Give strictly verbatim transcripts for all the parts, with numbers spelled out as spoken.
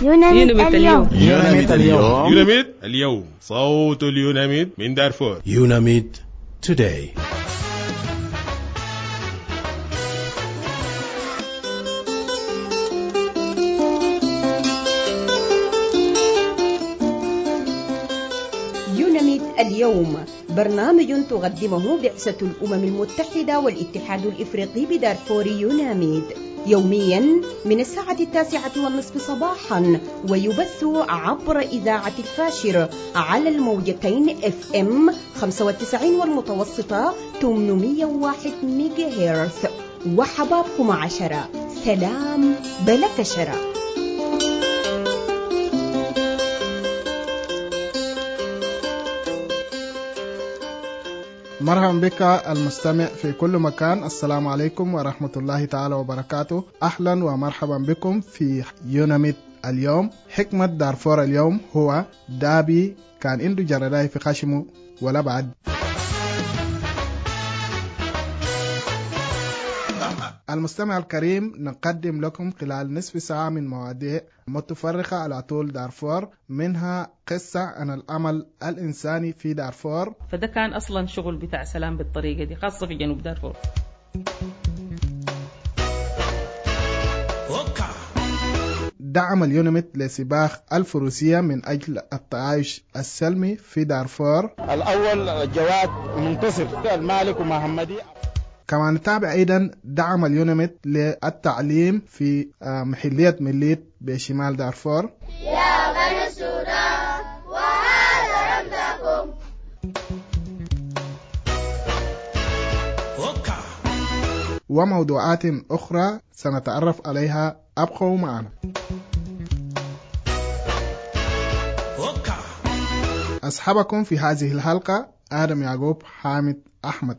يوناميد اليوم. يوناميد اليوم. يوناميد اليوم، صوت اليوناميد من دارفور. يوناميد today. يوناميد اليوم برنامج تقدمه بعثة الأمم المتحدة والاتحاد الإفريقي بدارفور يوناميد يوميا من الساعة التاسعة والنصف صباحا، ويبث عبر إذاعة الفاشر على الموجتين اف ام خمسة وتسعين والمتوسطة ثمانمائة وواحد ميجا هرتز. وحبابكم عشرة، سلام بلا كشرة. مرحبا بك المستمع في كل مكان. السلام عليكم ورحمة الله تعالى وبركاته. أهلا ومرحبا بكم في يوناميد اليوم. حكمة دارفور اليوم هو دابي كان عنده جرداي في خشمه ولا بعد. المستمع الكريم، نقدم لكم خلال نصف ساعة من مواضيع متفرقة على طول دارفور، منها قصة عن العمل الإنساني في دارفور. فده كان أصلا شغل بتاع سلام بالطريقة دي، خاصة في جنوب دارفور. دعم اليوناميد لسباق الفروسية من أجل التعايش السلمي في دارفور. الأول جواد منتصر المالك ومحمدي. كما نتابع أيضا دعم اليوناميد للتعليم في محلية مليت بشمال دارفور. يا بني السودان وهذا رمزكم. وموضوعات أخرى سنتعرف عليها، أبقوا معنا. أصحابكم في هذه الحلقة آدم يعقوب، حامد أحمد.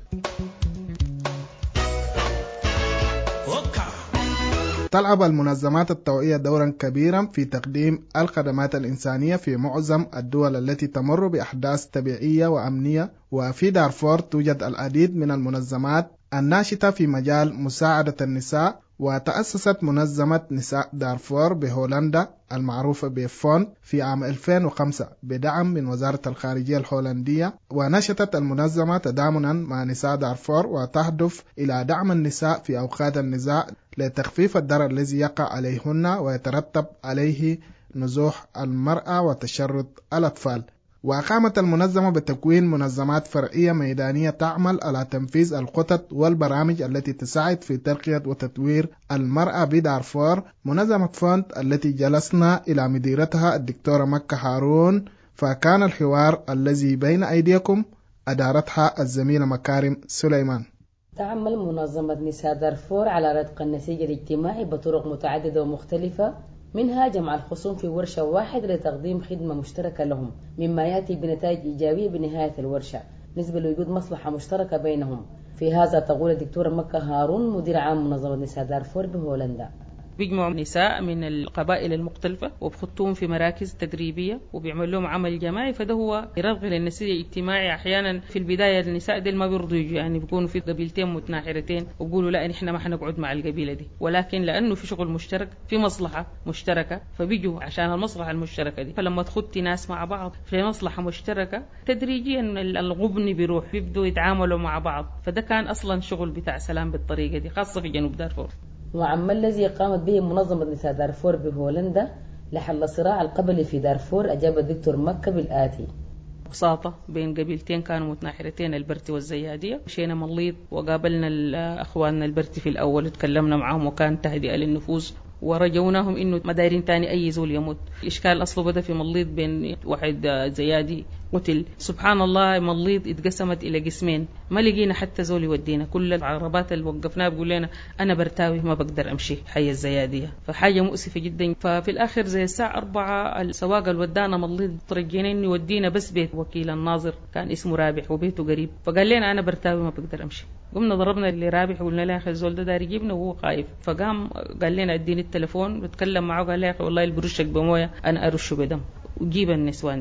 تلعب المنظمات الطوعية دورا كبيرا في تقديم الخدمات الإنسانية في معظم الدول التي تمر بأحداث طبيعية وأمنية، وفي دارفور توجد العديد من المنظمات الناشطة في مجال مساعدة النساء. وتأسست منظمة نساء دارفور بهولندا المعروفة بفوند في عام ألفين وخمسة بدعم من وزارة الخارجية الهولندية، ونشطت المنظمة تضامنا مع نساء دارفور وتهدف إلى دعم النساء في أوقات النزاع لتخفيف الضرر الذي يقع عليهن ويترتب عليه نزوح المرأة وتشرد الأطفال. وقامت المنظمة بتكوين منظمات فرعية ميدانية تعمل على تنفيذ الخطط والبرامج التي تساعد في ترقية وتطوير المرأة بدارفور. منظمة فوند التي جلسنا إلى مديرتها الدكتورة مكة هارون، فكان الحوار الذي بين أيديكم أدارتها الزميلة مكارم سليمان. تعمل منظمة نساء دارفور على رتق النسيج الاجتماعي بطرق متعددة ومختلفة، منها جمع الخصوم في ورشة واحدة لتقديم خدمة مشتركة لهم، مما يأتي بنتائج إيجابية بنهاية الورشة نسبة لوجود مصلحة مشتركة بينهم. في هذا تقول الدكتورة مكة هارون مدير عام منظمة نساء دارفور بهولندا. بيجمعوا نساء من القبائل المختلفة وبخطوهم في مراكز تدريبية وبيعمل لهم عمل جماعي، فده هو يرغب للنسيج الاجتماعي. أحيانا في البداية النساء دي ما بيرضوا يجوا، يعني بيكونوا في قبيلتين متناحرتين وبيقولوا لا نحن ما حنقعد مع القبيلة دي، ولكن لأنه في شغل مشترك في مصلحة مشتركة فبيجوا عشان المصلحة المشتركة دي. فلما تخطي ناس مع بعض في مصلحة مشتركة تدريجيا الغبن بيروح، بيبدوا يتعاملوا مع بعض. فده كان أصلا شغل بتاع سلام بالطريقة دي، خاصة في جنوب دارفور. وعما الذي قامت به منظمة نساء دارفور بهولندا لحل الصراع القبلي في دارفور، أجاب الدكتور مكة بالآتي: بساطة بين قبيلتين كانوا متناحرتين، البرتي والزيادية. مشينا مليط وقابلنا أخواننا البرتي في الأول وتكلمنا معهم، وكان تهدئة للنفوس ورجوناهم إنه ما دايرين تاني أي زول يموت. الإشكال أصله بدأ في مليط بين واحد زيادي قتل. سبحان الله مليط اتقسمت إلى قسمين، ما لقينا حتى زول يودينا. كل العربات اللي وقفناها بيقول لنا أنا برتاوي ما بقدر أمشي حي الزيادية، فحاجة مؤسفة جدا. ففي الآخر زي الساعة أربعة السواق الودانا مليط ترجينا إنه يودينا بس بيت وكيل الناظر كان اسمه رابح وبيته قريب، فقال لنا أنا برتاوي ما بقدر أمشي. قمنا ضربنا اللي رابح وقلنا له يا أخي الزول ده داري يجيبنا وهو خايف. فقام قال لنا اديني التليفون وتكلم معه، قال لي يا أخي والله البرشك بمويه أنا أرشه بدم وجيب النسوان دي.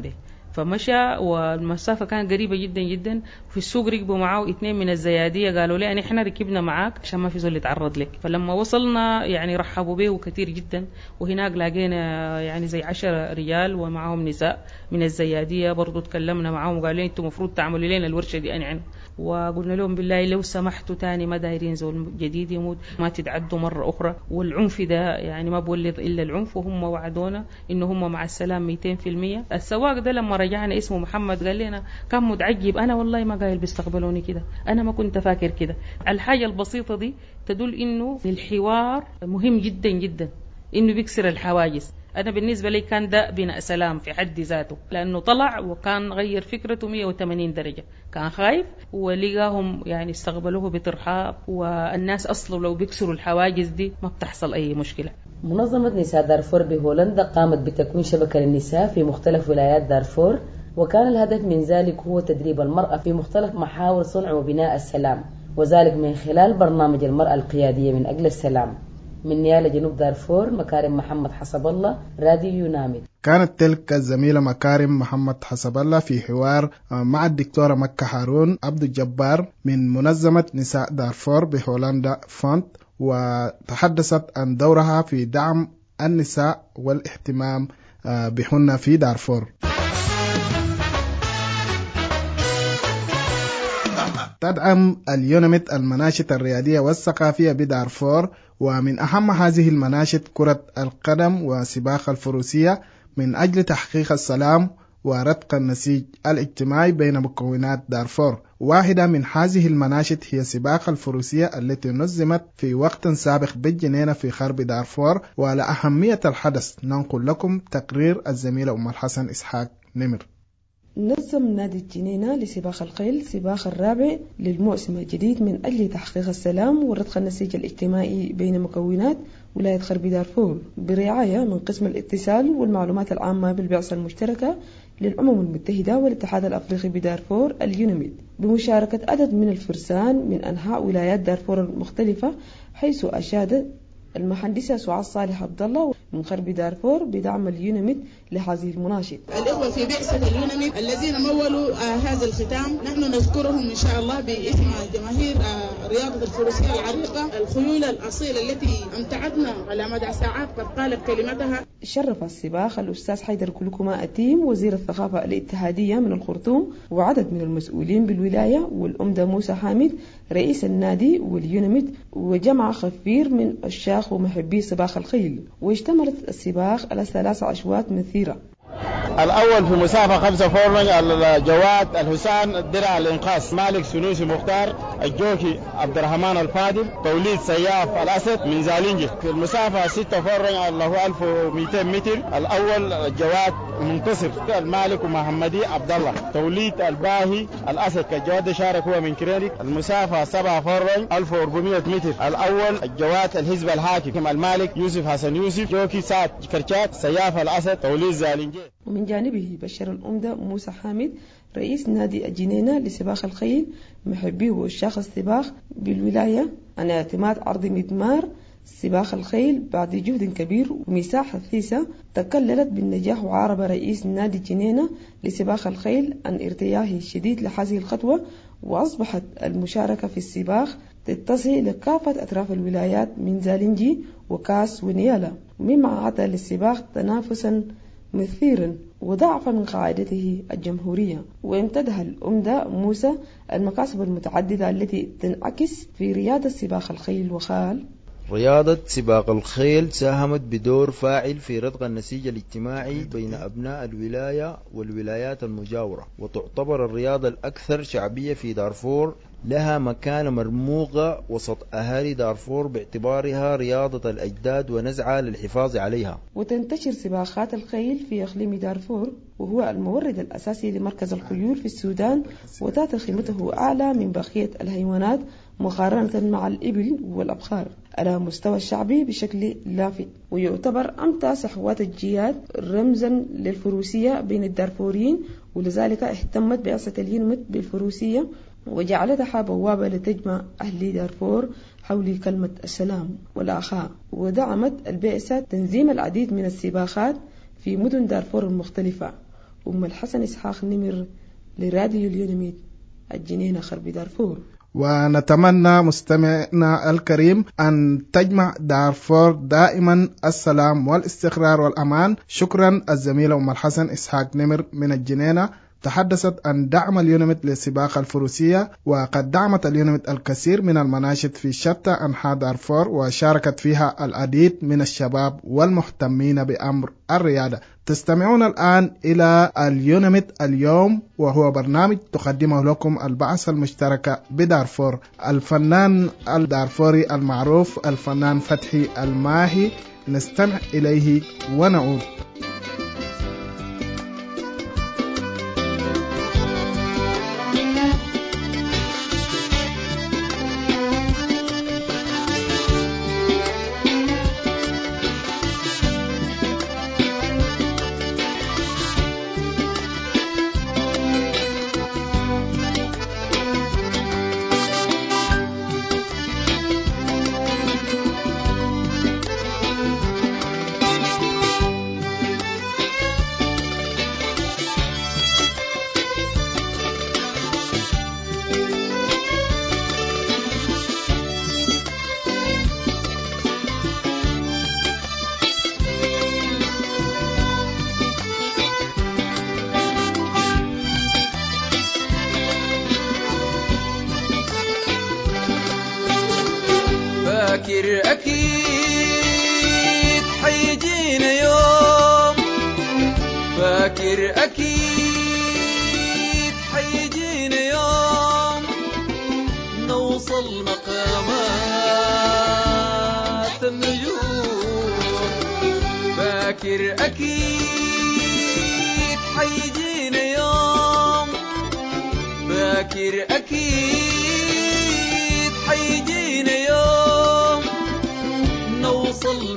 فمشى والمسافة كانت قريبة جدا جدا. في السوق ركبوا معاه اثنين من الزيادية قالوا لي أنا إحنا ركبنا معاك عشان ما في زول يتعرض لك. فلما وصلنا يعني رحبوا به كثير جدا، وهناك لقينا يعني زي عشر رجال ومعهم نساء من الزيادية برضو تكلمنا معهم وقالوا لي أنتم مفروض تعملوا لنا الورشة دي أنا عنه. وقلنا لهم بالله لو سمحتوا تاني ما دايرين زول جديد يموت، ما تتعدوا مرة أخرى، والعنف ده يعني ما بولد إلا العنف. وهم وعدونا إنه هم مع السلام مئتين في المية. السواق ده لما رجعنا اسمه محمد قال لنا كان متعجب، أنا والله ما قايل بيستقبلوني كده، أنا ما كنت فاكر كده. الحاجة البسيطة دي تدل إنه الحوار مهم جدا جدا، إنه بيكسر الحواجز. أنا بالنسبة لي كان ده بناء سلام في حد ذاته، لأنه طلع وكان غير فكرته مئة وثمانين درجة، كان خايف ولقاهم يعني استقبلوه بترحاب. والناس أصلا لو بيكسروا الحواجز دي ما بتحصل أي مشكلة. منظمة نساء دارفور بهولندا قامت بتكوين شبكة للنساء في مختلف ولايات دارفور، وكان الهدف من ذلك هو تدريب المرأة في مختلف محاور صنع وبناء السلام، وذلك من خلال برنامج المرأة القيادية من أجل السلام. من نيالة جنوب دارفور مكارم محمد حسب الله، راديو يونامد. كانت تلك الزميلة مكارم محمد حسب الله في حوار مع الدكتورة مكة هارون عبد الجبار من منظمة نساء دارفور بهولندا فونت، وتحدثت عن دورها في دعم النساء والاهتمام بهن في دارفور. تدعم اليونميد المناشط الرياضية والثقافية بدارفور، ومن أهم هذه المناشط كرة القدم وسباق الفروسية من أجل تحقيق السلام ورتق النسيج الاجتماعي بين مكونات دارفور. واحدة من هذه المناشط هي سباق الفروسية التي نظمت في وقت سابق بالجنينة في غرب دارفور. وعلى أهمية الحدث ننقل لكم تقرير الزميلة أم الحسن إسحاق نمر. نظم نادي الجنينة لسباق الخيل سباق الرابع للموسم الجديد من أجل تحقيق السلام ورتق النسيج الاجتماعي بين مكونات ولاية غرب دارفور برعاية من قسم الاتصال والمعلومات العامة بالبعثة المشتركة للأمم المتحدة والاتحاد الأفريقي بدارفور اليونميد، بمشاركة عدد من الفرسان من أنحاء ولايات دارفور المختلفة، حيث أشادت المهندسة سعاد صالح عبد الله من غرب دارفور بدعم اليونميد لهذه المناشط. الإخوة في بعثة اليونميد الذين مولوا آه هذا الختام، نحن نذكرهم إن شاء الله باسم جماهير آه رياضة الفروسية العريقة، الخيول الأصيلة التي أمتعتنا على مدى ساعات قد قالت كلمتها. شرف السباق الأستاذ حيدر كلكما أتيم وزير الثقافة الاتحادية من الخرطوم وعدد من المسؤولين بالولاية، والأمدة موسى حامد رئيس النادي واليونميد، وجمع خفير من عشاق ومحبي سباق الخيل. واشتملت السباق على ثلاث أشواط مثيرة. الأول في مسافة خمسة فورلنج الجواد الحسان الدرع الإنقاذ مالك سنوسي مختار الجوكي عبد الرحمن الفاضل توليد سياف الأسد من زالينجي. في المسافة ستة فورلنج اللي هو ألف ومئتين متر الأول الجواد منتصر المالك ومحمدي عبد الله توليد الباهي الأسد كالجواد شارك هو من كريديك. المسافة سبعة فورلنج ألف وأربعمئة متر الأول الجواد الحزب الحاكم المالك يوسف حسن يوسف جوكي سعد كرشات سياف الأسد توليد زالينجي. ومن جانبه بشر الأمدة موسى حامد رئيس نادي الجنينة لسباق الخيل محبي وعشاق السباق بالولاية عن اعتماد عرض مدمار سباق الخيل بعد جهد كبير ومساحة ثيسة تكللت بالنجاح، وعارب رئيس نادي الجنينة لسباق الخيل عن ارتياحه الشديد لهذه الخطوة، وأصبحت المشاركة في السباق تتصل لكافة أطراف الولايات من زالنجي وكاس ونيالا، مما عطى للسباق تنافسا مثيرا وضعف من قاعدته الجمهورية. وامتدح الأمدة موسى المكاسب المتعددة التي تنعكس في رياضة سباق الخيل، وقال: رياضة سباق الخيل ساهمت بدور فاعل في رتق النسيج الاجتماعي بين أبناء الولاية والولايات المجاورة، وتعتبر الرياضة الأكثر شعبية في دارفور، لها مكانة مرموقة وسط أهالي دارفور باعتبارها رياضة الأجداد ونزعة للحفاظ عليها. وتنتشر سباقات الخيل في إقليم دارفور، وهو المورد الأساسي لمركز الخيول في السودان، وتات قيمته أعلى من بقية الحيوانات مقارنة مع الإبل والأبقار على مستوى الشعبي بشكل لافت، ويعتبر أمتع صحوات الجياد رمزا للفروسية بين الدارفوريين، ولذلك اهتمت بعثة اليونميد بالفروسية وجعلتها بوابة لتجمع أهل دارفور حول كلمة السلام والأخاء. ودعمت البعثة تنظيم العديد من السباقات في مدن دارفور المختلفة، أم الحسن إسحاق نمر لراديو اليونميد الجنينة خرب دارفور. ونتمنى مستمعنا الكريم أن تجمع دارفور دائما السلام والاستقرار والأمان. شكرا. الزميلة أم الحسن إسحاق نمر من الجنينة تحدثت عن دعم اليونميد للسباق الفروسية، وقد دعمت اليونميد الكثير من المناشد في شتى أنحاء دارفور، وشاركت فيها العديد من الشباب والمهتمين بأمر الرياضة. تستمعون الآن إلى اليونميد اليوم، وهو برنامج تقدمه لكم البعثة المشتركة بدارفور. الفنان الدارفوري المعروف الفنان فتحي الماهي، نستمع إليه ونعود. فاكر أكيد حيجينا يوم، فاكر أكيد حيجينا يوم نوصل مقامات النجوم، فاكر أكيد حيجينا يوم، فاكر أكيد حيجينا يوم نوصل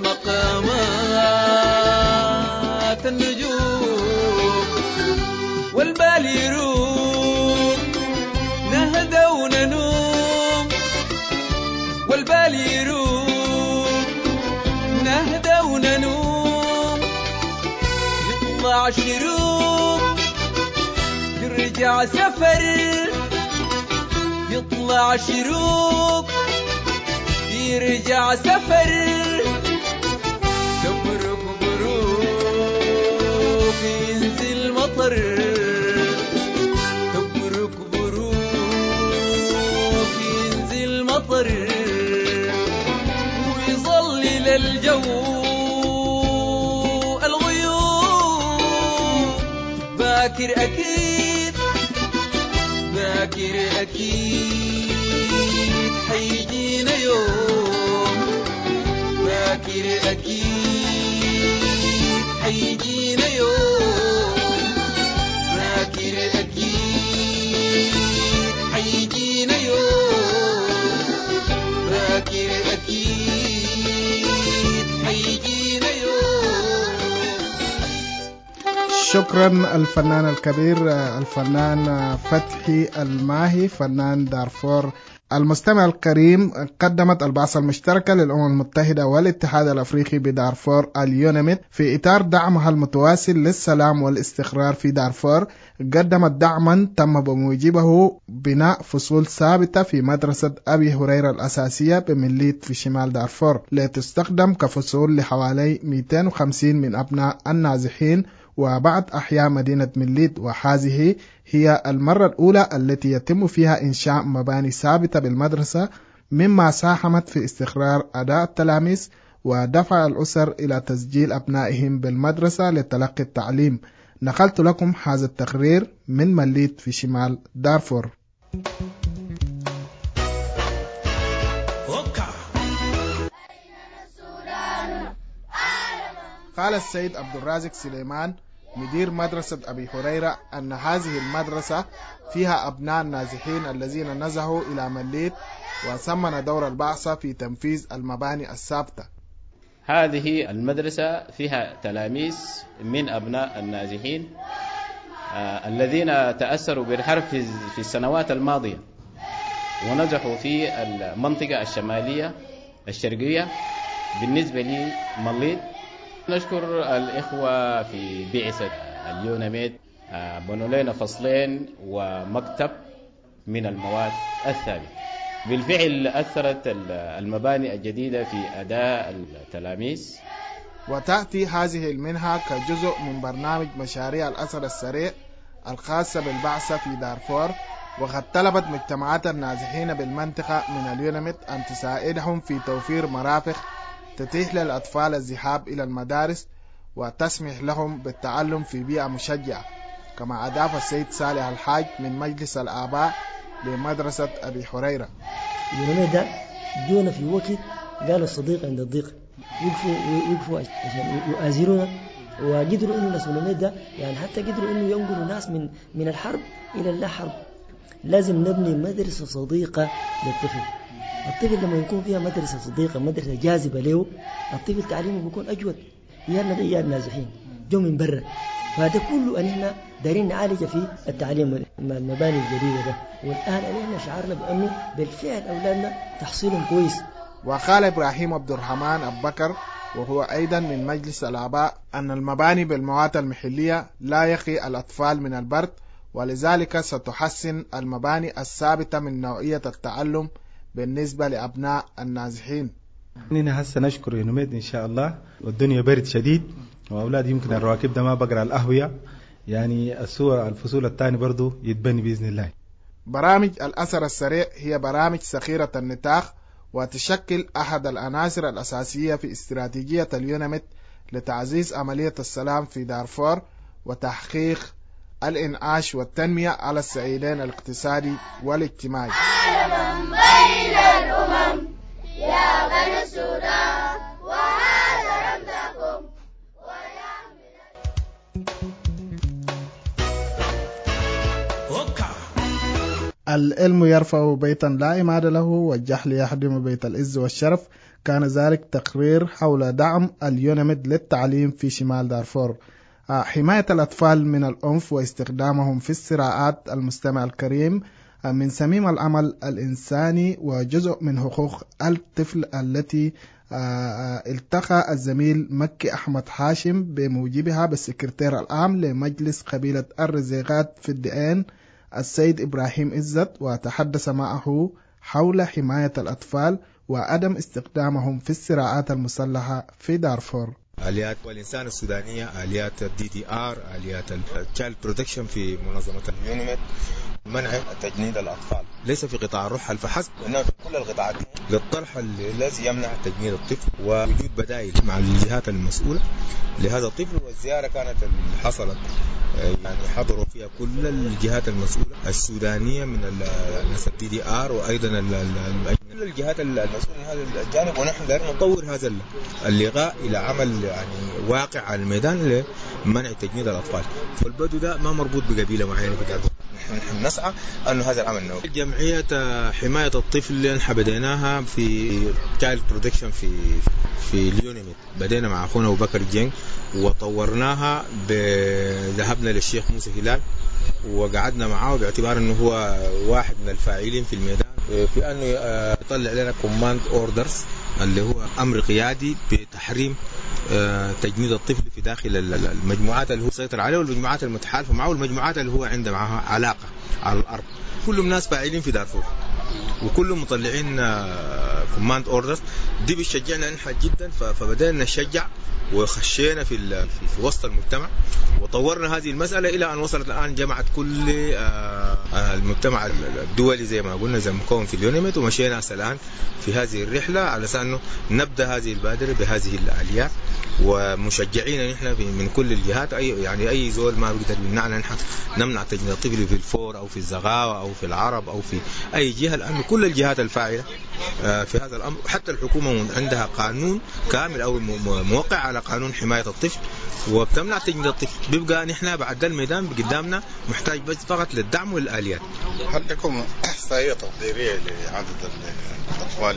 مقامات النجوم، والبال يروق نهدى وننوم، والبال يروق نهدى وننوم، يطلع شروق يرجع سفر، يطلع شروق يرجع سفر، تبرق بروق ينزل مطر، تبرق بروق ينزل مطر، ويظلل الجو الغيوم، باكر أكيد باكر أكيد حيجينا يوم، باكر أكيد حيجينا يوم، باكر أكيد حيجينا يوم، باكر أكيد حيجينا يوم. شكرا الفنان الكبير الفنان فتحي الماهي فنان دارفور. المستمع الكريم، قدمت البعثة المشتركة للأمم المتحدة والاتحاد الأفريقي بدارفور اليونميد في إطار دعمها المتواصل للسلام والاستقرار في دارفور، قدمت دعما تم بموجبه بناء فصول ثابتة في مدرسة أبي هريرة الأساسية بمليت في شمال دارفور، لتستخدم كفصول لحوالي مئتين وخمسين من أبناء النازحين وبعض أحياء مدينة مليت، وهذه هي المرة الأولى التي يتم فيها إنشاء مباني ثابتة بالمدرسة، مما ساهمت في استقرار أداء التلاميذ ودفع الأسر إلى تسجيل أبنائهم بالمدرسة لتلقي التعليم. نقلت لكم هذا التقرير من مليت في شمال دارفور. قال السيد عبد الرازق سليمان مدير مدرسة أبي هريرة أن هذه المدرسة فيها أبناء النازحين الذين نزحوا إلى مليت، وثمن دور البعثة في تنفيذ المباني الثابتة. هذه المدرسة فيها تلاميذ من أبناء النازحين آه الذين تأثروا بالحرب في السنوات الماضية ونزحوا في المنطقة الشمالية الشرقية بالنسبة لمليت. نشكر الإخوة في بعثة اليونميد بنوا لنا فصلين ومكتب من المواد الثابتة. بالفعل أثرت المباني الجديدة في أداء التلاميذ. وتأتي هذه المنحة كجزء من برنامج مشاريع الأثر السريع الخاصة بالبعثة في دارفور، وقد طلبت مجتمعات النازحين بالمنطقة من اليونميت أن تساعدهم في توفير مرافق تتيح للأطفال الذهاب إلى المدارس وتسمح لهم بالتعلم في بيئة مشجعة. كما أضاف السيد صالح الحاج من مجلس الآباء لمدرسة أبي حريرة: اليونميت ده جونا في وقت قالوا الصديق عند الضيق، وقفوا وقفوا عشان يؤازرونا، وقدروا إنه ناس اليونميت ده يعني حتى قدروا إنه ينقلوا ناس من من الحرب إلى اللا حرب. لازم نبني مدرسة صديقة للطفل. الطفل لما يكون فيها مدرسة صديقة، مدرسة جاذبة له، الطفل تعليمه بيكون أجود. يانا دي نازحين جو من برا، فهذا كله أن احنا دارين نعالج في التعليم المباني الجديدة ده. والآن أن احنا شعرنا بأنه بالفعل أولادنا تحصيلهم كويس. وقال إبراهيم عبد الرحمن أبو بكر وهو أيضا من مجلس الآباء أن المباني بالمواد المحلية لا يقي الأطفال من البرد، ولذلك ستحسن المباني الثابتة من نوعية التعلم بالنسبة لأبناء النازحين. نحن هسه نشكر يونميت إن شاء الله، والدنيا برد شديد وأولاد يمكن الرواكب ده ما بقرأ القهوة، يعني السور الفصول الثاني برضو يتبني بإذن الله. برامج الأثر السريع هي برامج صغيرة النطاق، وتشكل أحد العناصر الأساسية في استراتيجية اليونميت لتعزيز عملية السلام في دارفور وتحقيق الإنعاش والتنمية على الصعيدين الاقتصادي والاجتماعي. عالما بين الأمم يا بني السودان وهذا رمزكم. العلم يرفع بيتا لا إماد له، والجهل يهدم بيت العز والشرف. كان ذلك تقرير حول دعم اليونميت للتعليم في شمال دارفور. حماية الأطفال من العنف واستخدامهم في الصراعات. المستمع الكريم، من صميم العمل الإنساني وجزء من حقوق الطفل التي التقى الزميل مكي أحمد حاشم بموجبها بالسكرتير العام لمجلس قبيلة الرزيقات في الدئين السيد إبراهيم عزت، وتحدث معه حول حماية الأطفال وعدم استخدامهم في الصراعات المسلحة في دارفور. آليات والإنسان السودانية، آليات الدي دي آر، آليات التشايلد بروتكشن في منظمة اليونميت، منع تجنيد الأطفال ليس في قطاع الرحل فحسب، وإنما في كل القطاعات للطرح الذي يمنع تجنيد الطفل، ووجود بدائل مع الجهات المسؤولة لهذا الطفل. والزيارة كانت حصلت يعني حضروا فيها كل الجهات المسؤولة السودانية من الناس الدي دي آر، وأيضا كل الجهات المسؤولة من هذا الجانب. ونحن دائما نطور هذا اللقاء إلى عمل يعني واقع على الميدان لمنع تجنيد الأطفال. فالبدو ده ما مربوط بقبيلة معينة في دارفور، نحن نسعى أن هذا العمل نوع. جمعية حماية الطفل اللي نحن بديناها في تشايلد بروتكشن في في اليونميت، بدينا مع أخونا أبو بكر جين وطورناها. ذهبنا للشيخ موسى هلال وقعدنا معه باعتبار أنه هو واحد من الفاعلين في الميدان في أنه يطلع لنا كوماند أوردرز اللي هو أمر قيادي بتحريم تجنيد الطفل في داخل المجموعات اللي هو سيطر عليه، والمجموعات المتحالفة معه، والمجموعات اللي هو عنده معها علاقة على الأرض. كلهم ناس فاعلين في دارفور وكلهم مطلعين كوماند أوردرز. دي بتشجعنا نحن جدا، فبدأنا نشجع وخشينا في في وسط المجتمع وطورنا هذه المسألة إلى أن وصلت الآن جمعت كل المجتمع الدولي زي ما قلنا زي مكون في اليونميت، ومشينا الآن في هذه الرحلة على أنه نبدأ هذه البادرة بهذه الآليات، ومشجعين نحن من كل الجهات. أي يعني أي زول ما بيقدر يمنعنا نحن نمنع تجنيد الطفل في الفور أو في الزغاوة أو في العرب أو في أي جهة، لأن كل الجهات الفاعلة في هذا الأمر. حتى الحكومة عندها قانون كامل أو موقع على قانون حماية الطفل وبتمنع تجنيد الطفل. بيبقى نحن بعد الميدان قدامنا محتاج بس فقط للدعم والآليات. هل لكم إحصائية تقديرية لعدد الأطفال؟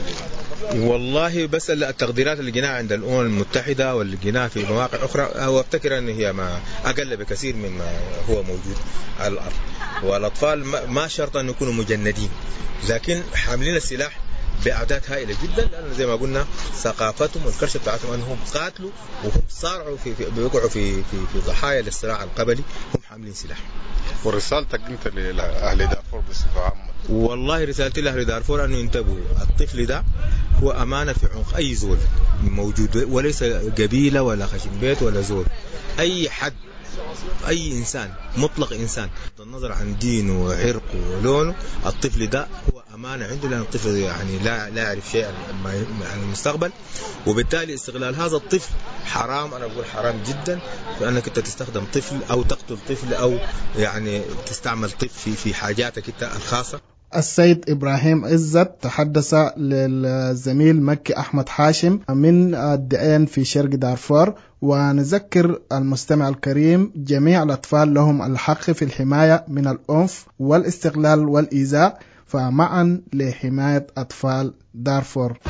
والله بس التقديرات اللي جيناها عند الأمم المتحدة واللي جيناها في مواقع أخرى وافتكر أن هي ما أقل بكثير مما هو موجود على الأرض. والأطفال ما شرط أن يكونوا مجندين، لكن حاملين السلاح بأعداد هائلة جدا، لأن زي ما قلنا ثقافتهم والكرشة بتاعتهم أنهم قاتلوا وهم صارعوا في, في بيوقعوا في, في, في ضحايا للصراع القبلي، هم حاملين سلاح. ورسالتك أنت لأهل دارفور بصفة عامة؟ والله رسالتي لأهل دارفور أنه ينتبهوا، الطفل ده هو أمانة في عنق أي زول موجود، وليس قبيلة ولا خشم بيت ولا زول، أي حد أي إنسان مطلق إنسان بغض النظر عن دينه وعرقه ولونه، الطفل ده هو أمانة عنده، لأن الطفل يعني لا لا يعرف شيئا عن المستقبل، وبالتالي استغلال هذا الطفل حرام. أنا بقول حرام جدا لأنك أنت تستخدم طفل أو تقتل طفل أو يعني تستعمل طفل في في حاجاتك أنت الخاصة. السيد إبراهيم عزت تحدث للزميل مكي أحمد حاشم من الدئين في شرق دارفور. ونذكر المستمع الكريم جميع الأطفال لهم الحق في الحماية من العنف والاستغلال والإيذاء، فمعا لحماية أطفال دارفور.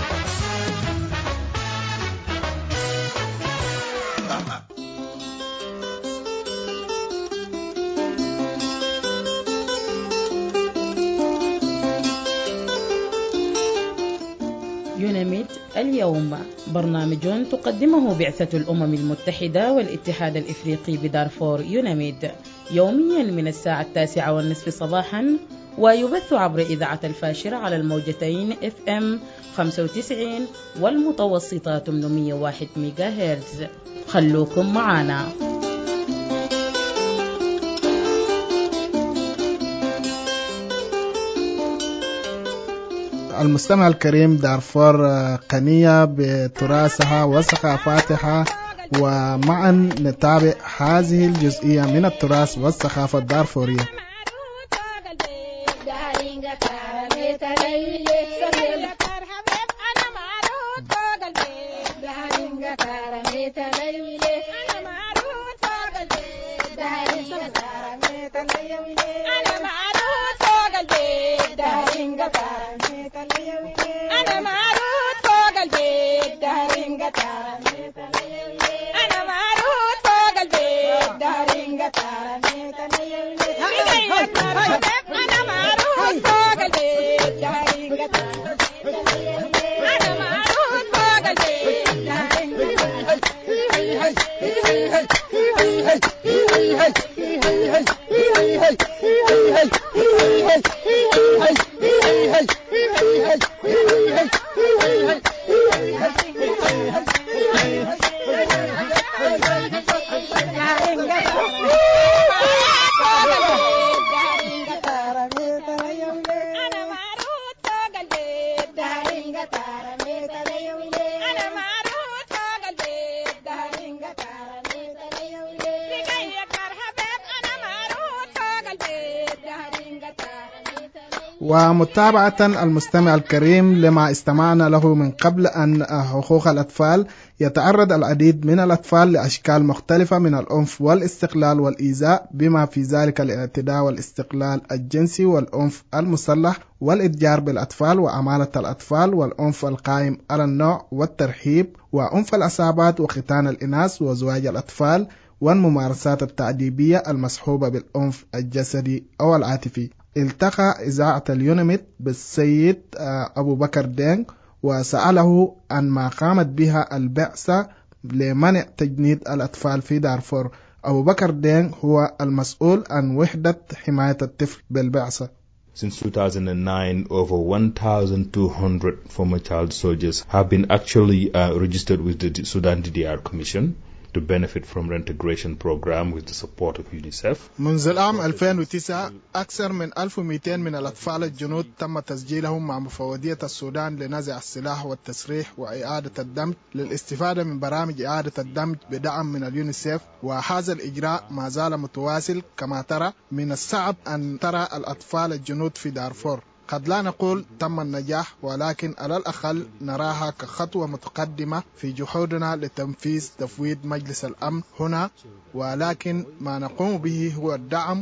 يوناميد اليوم برنامج تقدمه بعثة الأمم المتحدة والاتحاد الإفريقي بدارفور يوناميد يوميا من الساعة التاسعة والنصف صباحا، ويبث عبر إذاعة الفاشرة على الموجتين اف ام خمسة وتسعين والمتوسطة ثمانمئة وواحد ميجا هرتز. خلوكم معنا. المستمع الكريم، دارفور غنية بتراثها وثقافاتها، ومعا نتابع هذه الجزئية من التراث والثقافة الدارفورية. أنا معروض فوق البيت دارين قطارة أنا معروض فوق البيت دارين قطارة أنا معروض فوق البيت دارين قطارة أنا معروض فوق البيت ومتابعة المستمع الكريم لما استمعنا له من قبل، أن حقوق الأطفال يتعرض العديد من الأطفال لأشكال مختلفة من العنف والاستغلال والإيذاء، بما في ذلك الاعتداء والاستغلال الجنسي والعنف المسلح والإتجار بالأطفال وأمانة الأطفال والعنف القائم على النوع والترحيب وعنف العصابات وختان الإناث وزواج الأطفال والممارسات التعذيبية المصحوبة بالعنف الجسدي أو العاطفي. التقى إذاعة اليوناميد بالسيد أبو بكر دينغ وسأله عن ما قامت بها البعثة لمنع تجنيد الأطفال في دارفور. أبو بكر دينغ هو المسؤول عن وحدة حماية الطفل بالبعثة. Since two thousand nine, over one thousand two hundred former child soldiers have been actually uh, registered with the Sudan D D R Commission to benefit from reintegration program with the support of UNICEF. منذ العام ألفين وتسعة أكثر من ألف ومئتين من الأطفال الجنود تم تسجيلهم مع مفوضية السودان لنزع السلاح والتسريح وإعادة الدمج للاستفادة من برامج إعادة الدمج بدعم من اليونيسيف، وهذا الإجراء ما زال متواصل. كما ترى من الصعب أن ترى الأطفال الجنود في دارفور. قد لا نقول تم النجاح، ولكن على الأقل نراها كخطوة متقدمة في جهودنا لتنفيذ تفويض مجلس الأمن هنا، ولكن ما نقوم به هو الدعم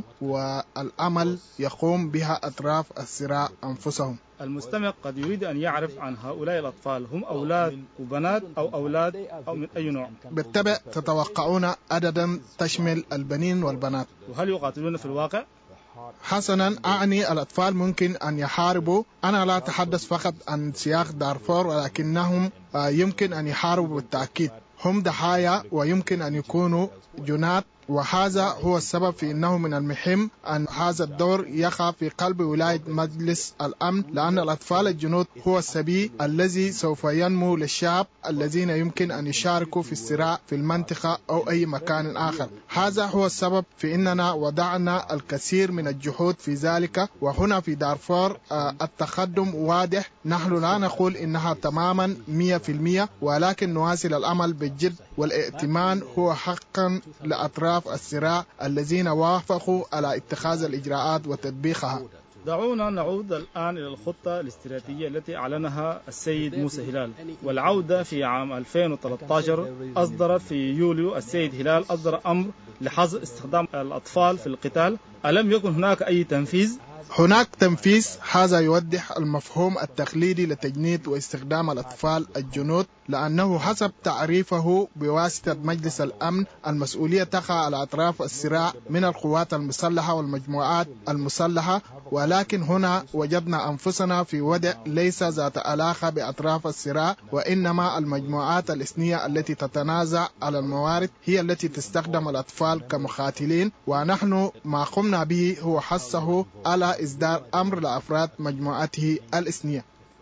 والأمل يقوم بها أطراف الصراع أنفسهم. المستمع قد يريد أن يعرف عن هؤلاء الأطفال، هم أولاد وبنات أو أولاد أو من أي نوع؟ بالطبع تتوقعون عددا تشمل البنين والبنات. وهل يقاتلون في الواقع؟ حسنا، أعني الأطفال ممكن أن يحاربوا. أنا لا أتحدث فقط عن سياق دارفور، ولكنهم يمكن أن يحاربوا بالتأكيد. هم ضحايا ويمكن أن يكونوا جنات، وهذا هو السبب في أنه من المهم أن هذا الدور يقع في قلب ولاية مجلس الأمن، لأن الأطفال الجنود هو السبي الذي سوف ينمو للشعب الذين يمكن أن يشاركوا في الصراع في المنطقة أو أي مكان آخر. هذا هو السبب في أننا وضعنا الكثير من الجهود في ذلك. وهنا في دارفور التقدم واضح. نحن لا نقول إنها تماما مية في المية، ولكن نواصل العمل بالجد والائتمان هو حقا لأطراف الصراع الذين وافقوا على اتخاذ الإجراءات وتطبيقها. دعونا نعود الآن إلى الخطة الاستراتيجية التي أعلنها السيد موسى هلال، والعودة في عام ألفين وثلاثة عشر أصدر في يوليو السيد هلال أصدر أمر لحظر استخدام الأطفال في القتال. ألم يكن هناك أي تنفيذ؟ هناك تنفيذ. هذا يوضح المفهوم التقليدي لتجنيد واستخدام الأطفال الجنود، لأنه حسب تعريفه بواسطة مجلس الأمن المسؤولية تقع على أطراف الصراع من القوات المسلحة والمجموعات المسلحة. ولكن هنا وجدنا أنفسنا في وضع ليس ذات علاقة بأطراف الصراع، وإنما المجموعات الإثنية التي تتنازع على الموارد هي التي تستخدم الأطفال كمقاتلين. ونحن ما قمنا به هو حثه على إصدار أمر لأفراد مجموعته الإثنية.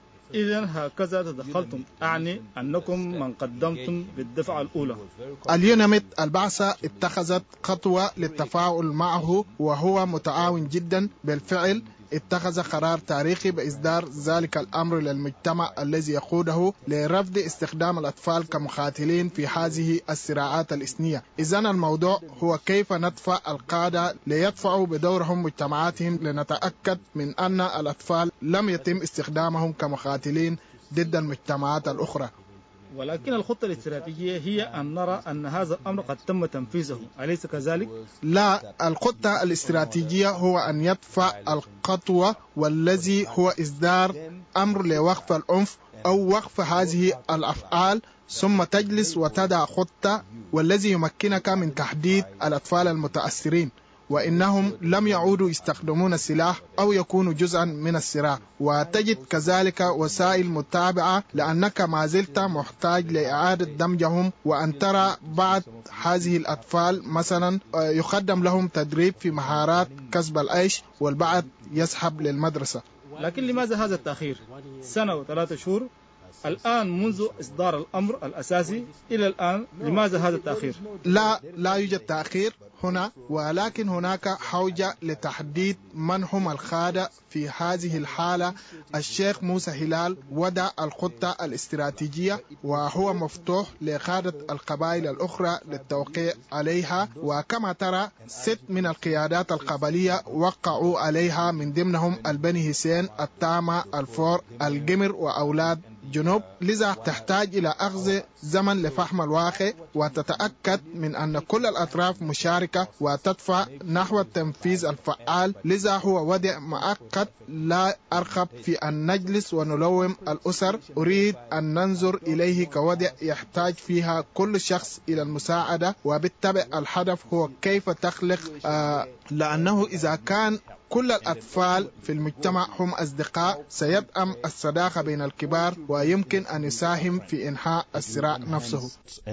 إذن هكذا تدخلتم، أعني أنكم من قدمتم بالدفعة الأولى. اليونميت البعثة اتخذت خطوة للتفاعل معه، وهو متعاون جدا. بالفعل اتخذ قرار تاريخي بإصدار ذلك الأمر للمجتمع الذي يقوده لرفض استخدام الأطفال كمقاتلين في هذه الصراعات الإثنية. إذن الموضوع هو كيف ندفع القادة ليدفعوا بدورهم مجتمعاتهم لنتأكد من أن الأطفال لم يتم استخدامهم كمقاتلين ضد المجتمعات الأخرى. ولكن الخطة الاستراتيجية هي أن نرى أن هذا الأمر قد تم تنفيذه، أليس كذلك؟ لا، الخطة الاستراتيجية هو أن يدفع الخطوة، والذي هو إصدار أمر لوقف العنف أو وقف هذه الأفعال، ثم تجلس وتضع خطة والذي يمكنك من تحديد الأطفال المتأثرين وإنهم لم يعودوا يستخدمون السلاح أو يكونوا جزءا من الصراع، وتجد كذلك وسائل متابعة، لأنك ما زلت محتاج لإعادة دمجهم، وأن ترى بعض هذه الأطفال مثلا يقدم لهم تدريب في مهارات كسب العيش، والبعض يسحب للمدرسة. لكن لماذا هذا التأخير؟ سنة وثلاثة شهور الآن منذ إصدار الأمر الأساسي إلى الآن، لماذا هذا التأخير؟ لا لا يوجد تأخير هنا، ولكن هناك حوجة لتحديد من هم القادة في هذه الحالة. الشيخ موسى هلال وضع الخطة الاستراتيجية، وهو مفتوح لقادة القبائل الأخرى للتوقيع عليها، وكما ترى ست من القيادات القبلية وقعوا عليها، من ضمنهم البني حسين، التامة، الفور، الجمر وأولاد جنوب. لذا تحتاج إلى أخذ زمن لفهم الواقع وتتأكد من أن كل الأطراف مشاركة وتدفع نحو التنفيذ الفعال. لذا هو وضع مؤقت، لا أرغب في أن نجلس ونلوم الأسر. أريد أن ننظر إليه كوضع يحتاج فيها كل شخص إلى المساعدة، وبالتالي الهدف هو كيف تخلق آه لأنه إذا كان كل الأطفال في المجتمع هم أصدقاء سيدعم الصداقة بين الكبار، ويمكن أن يساهم في إنهاء الصراع نفسه.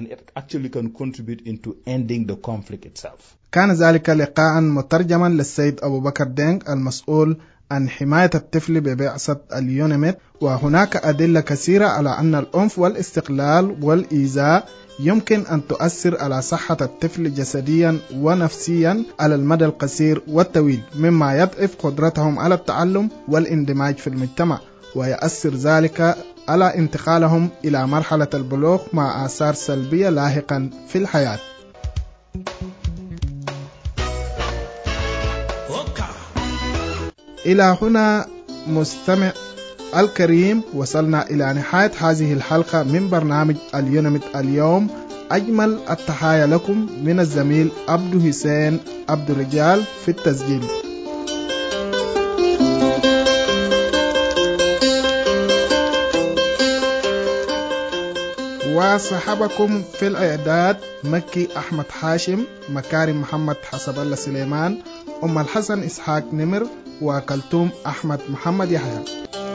كان ذلك لقاء مترجما للسيد أبو بكر دينغ المسؤول عن حماية الطفل ببعثة اليونميت. وهناك أدلة كثيرة على أن العنف والاستقلال والإيذاء يمكن أن تؤثر على صحة الطفل جسديا ونفسيا على المدى القصير والطويل، مما يضعف قدرتهم على التعلم والاندماج في المجتمع، ويؤثر ذلك على انتقالهم إلى مرحلة البلوغ مع آثار سلبية لاحقا في الحياة. إلى هنا مستمع الكريم وصلنا إلى نهاية هذه الحلقة من برنامج اليونميت اليوم. أجمل التحايا لكم من الزميل عبد حسين عبد الرجال في التسجيل. وصحبكم في الإعداد مكي أحمد حاشم، مكارم محمد حسب الله سليمان، أم الحسن إسحاق نمر وكلثوم أحمد محمد يحيى.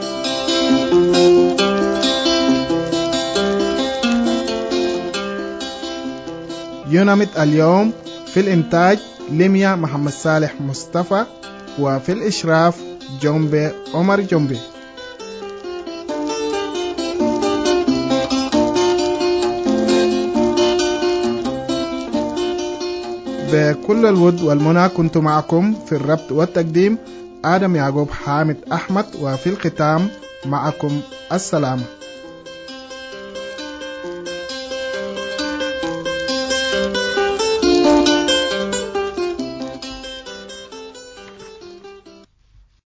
يوناميت اليوم في الإنتاج ليميا محمد صالح مصطفى، وفي الإشراف جنبي عمر جنبي. بكل الود والمنى كنت معكم في الربط والتقديم آدم يعقوب حامد أحمد، وفي الختام معكم السلام.